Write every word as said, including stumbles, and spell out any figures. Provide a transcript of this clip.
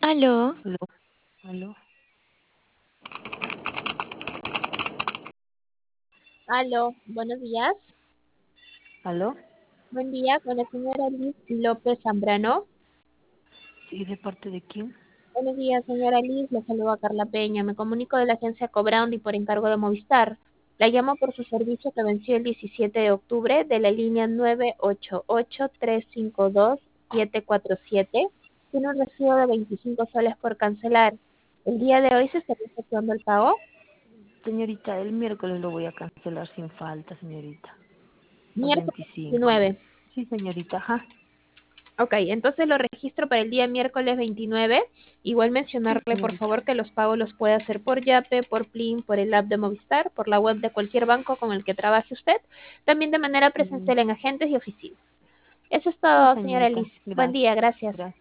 Aló, Aló, aló, Aló, buenos días. aló. Buen día con la señora Liz López Zambrano. ¿Sí de parte de quién? Buenos días, señora Liz. Le saluda Carla Peña. Me comunico de la agencia Cobraundi por encargo de Movistar. La llamo por su servicio que venció el diecisiete de octubre de la línea nueve ocho ocho, tres cinco dos, siete cuatro siete. Tiene un recibo de veinticinco soles por cancelar. El día de hoy se estaría efectuando el pago. Señorita, el miércoles lo voy a cancelar sin falta, señorita. Los Miércoles veinticinco. veintinueve. Sí, señorita, ajá. Ok, entonces lo registro para el día miércoles veintinueve. Igual Sí, mencionarle, por señorita. favor, que los pagos los puede hacer por Yape, por Plin, por el app de Movistar, por la web de cualquier banco con el que trabaje usted, también de manera Mm, presencial en agentes y oficinas. Eso es sí, todo, señora señorita. Liz. Buen Gracias. día, gracias. Gracias.